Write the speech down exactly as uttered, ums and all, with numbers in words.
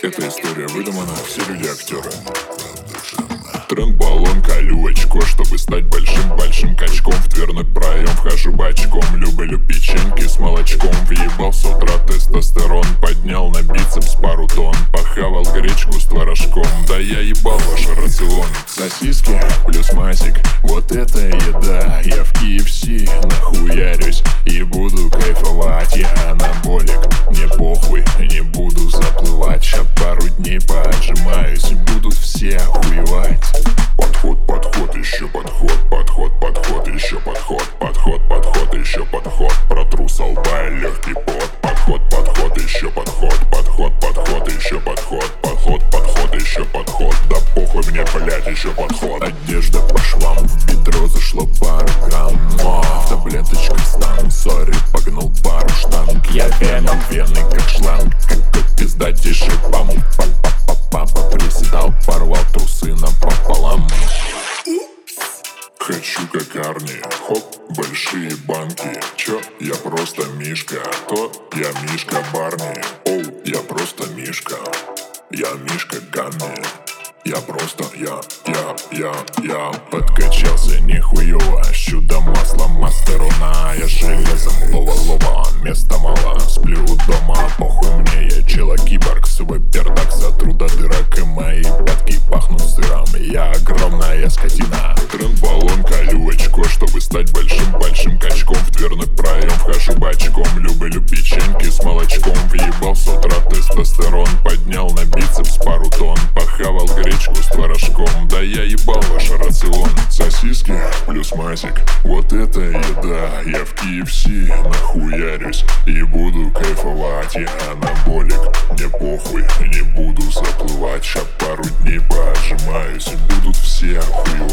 Эта история выдумана, все люди актеры. Тренд, баллон, колю очко, чтобы стать большим-большим качком. В дверной проем вхожу бочком. Люблю печеньки с молочком. Въебал с утра тестостерон. Поднял на бицепс пару тонн. Похавал гречку с творожком. Да я ебал ваш рацион. Сосиски плюс масик, вот это еда. Я в кей эф си нахуярюсь и буду кайфовать. Я анаболик, мне похуй, не буду заплывать. Ща пару дней поотжимаюсь и будут все охуевать. Подход, подход, еще подход, подход, подход, еще подход, подход, подход, еще подход. Протру со лба легкий пот. Подход, подход, еще подход, подход, подход, еще подход, подход, подход, еще подход. Да похуй мне, блять, еще подход. Одежда по швам, в бедро зашло пару грамм. Но в таблеточках стану, сори, погнул пару штанг. Я веном, вены как шланг, как пиздатейший памп. Папа приседал, порвал трусы напополам. Хочу как Арни, хоп, большие банки. Чё? Я просто Мишка, то я Мишка Барни. Оу, я просто Мишка, я Мишка Гамми. Я просто, я, я, я, я подкачался нихуево. Чудо масло мастеруна. Я железом лова-лова, места мало, сплю дома. Похуй мне, я чела-киборг. Свой пердак сотру до дырок, и мои пятки пахнут сыром. Я огромная скотина. Тренд, баллон, колю очко, чтобы стать большим-большим качком. В дверной проем вхожу бочком. Люблю печеньки с молочком. Въебал с утра тестостерон. Поднял на бицепс пару тонн. Похавал гречку с творожком. Да я ебал ваш рацион. Сосиски плюс масик, вот это еда. Я в кей эф си нахуярюсь и буду кайфовать. Я анаболик, мне похуй, не буду заплывать. Ща пару дней поотжимаюсь и будут все охуевать.